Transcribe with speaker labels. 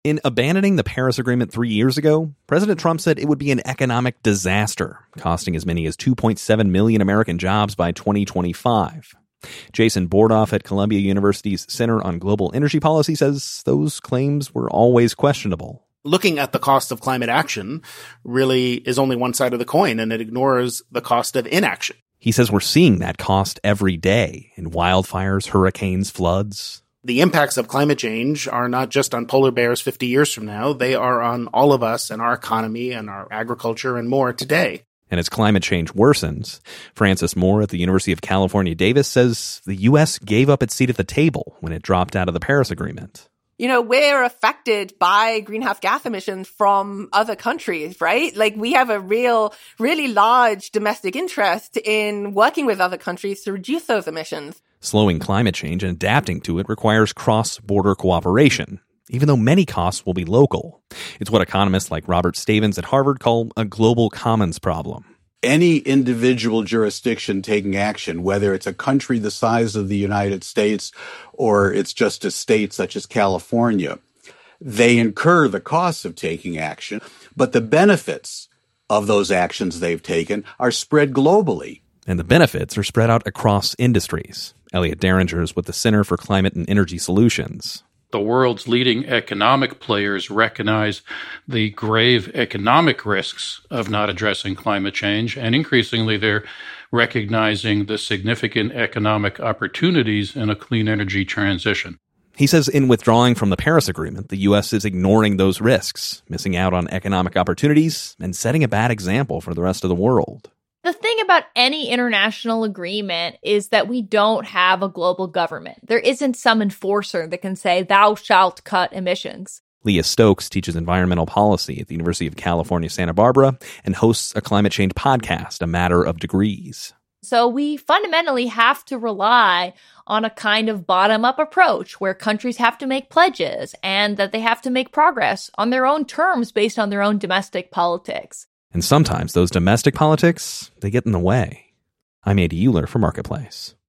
Speaker 1: In abandoning the Paris Agreement 3 years ago, President Trump said it would be an economic disaster, costing as many as 2.7 million American jobs by 2025. Jason Bordoff at Columbia University's Center on Global Energy Policy says those claims were always questionable.
Speaker 2: Looking at the cost of climate action really is only one side of the coin, and it ignores the cost of inaction.
Speaker 1: He says we're seeing that cost every day in wildfires, hurricanes, floods.
Speaker 2: The impacts of climate change are not just on polar bears 50 years from now. They are on all of us and our economy and our agriculture and more today.
Speaker 1: And as climate change worsens, Francis Moore at the University of California, Davis says the U.S. gave up its seat at the table when it dropped out of the Paris Agreement.
Speaker 3: You know, we're affected by greenhouse gas emissions from other countries, right? Like, we have a really large domestic interest in working with other countries to reduce those emissions.
Speaker 1: Slowing climate change and adapting to it requires cross-border cooperation, even though many costs will be local. It's what economists like Robert Stavins at Harvard call a global commons problem.
Speaker 4: Any individual jurisdiction taking action, whether it's a country the size of the United States or it's just a state such as California, they incur the costs of taking action, but the benefits of those actions they've taken are spread globally.
Speaker 1: And the benefits are spread out across industries. Elliot Derringer is with the Center for Climate and Energy Solutions.
Speaker 5: The world's leading economic players recognize the grave economic risks of not addressing climate change, and increasingly they're recognizing the significant economic opportunities in a clean energy transition.
Speaker 1: He says in withdrawing from the Paris Agreement, the U.S. is ignoring those risks, missing out on economic opportunities, and setting a bad example for the rest of the world.
Speaker 6: The thing about any international agreement is that we don't have a global government. There isn't some enforcer that can say, thou shalt cut emissions.
Speaker 1: Leah Stokes teaches environmental policy at the University of California, Santa Barbara, and hosts a climate change podcast, A Matter of Degrees.
Speaker 6: So we fundamentally have to rely on a kind of bottom-up approach where countries have to make pledges and that they have to make progress on their own terms based on their own domestic politics.
Speaker 1: And sometimes those domestic politics, they get in the way. I'm Andy Euler for Marketplace.